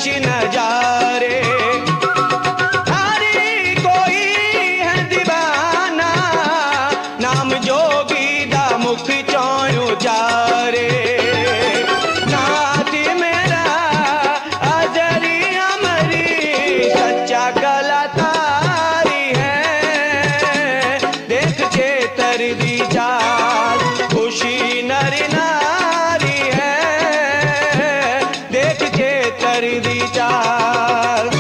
नजारे। हरी कोई है दीवाना, नाम जोगी दा मुख चों उचारे। नाथ मेरा अजरी अमरी सच्चा कलाकारी है। देख चेतर दी चाल खुशी नर नारी है। देख चेतर दी चाल।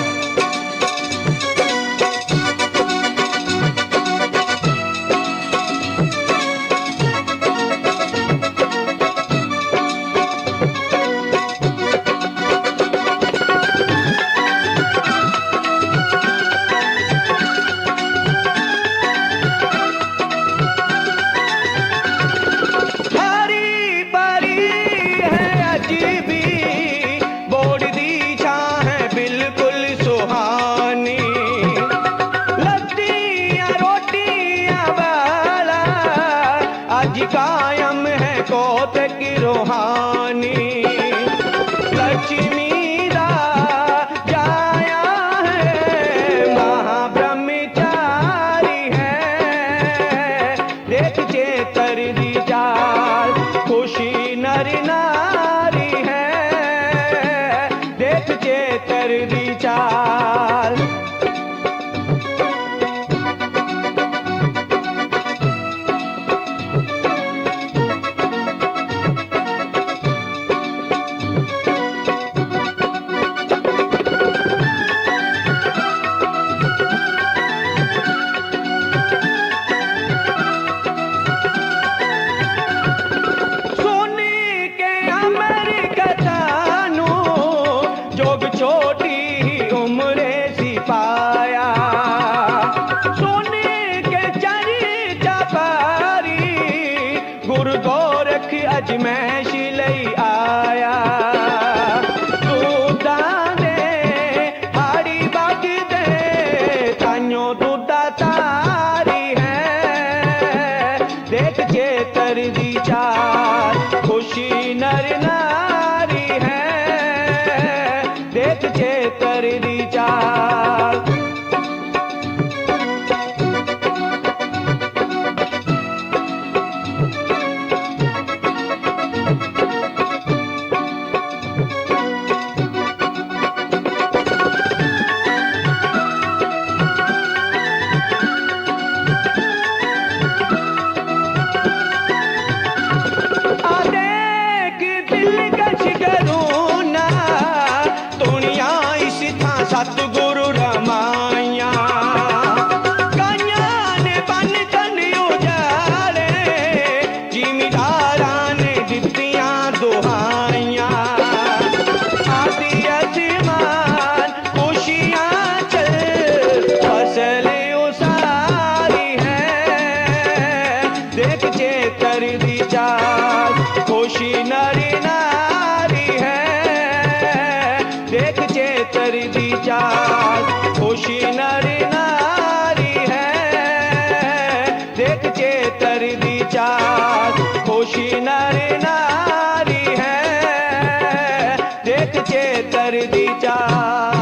हरी परी है अजीबी, बोड़ दी छां है बिल्कुल सुहानी। लत्तियां रोटियां वाला आज कायम है कौतक रूहानी। लक्ष्मी दा जाया है महाब्रह्मचारी है। देख चेतर दी चाल खुशी नर नारी है। देख चेतर दी चाल। छोटी ही उम्रे सिपाया, सोने के चरिता पारी गुरु गोरख अजमैश लई आया। दूधा दे हाड़ी बाग दे ताइयों दूधा तारी है। देख चेतर दी चाल खुशी नर नारी है। देख चेतर दी चाल। सतगुरु रमाया काइया ने बन तन उजाड़े, जिमीदारा ने दित्तियां दुहाइयां। आदि आसमान खुशियां चल फसल उसारी है। देख चेतर दी चाल खुशी नरी नारी है। देख चेतर दी चाल खुशी नरी नारी है। देख चेतर दी चाल खुशी नरी नारी है। देख चेतर दी चाल।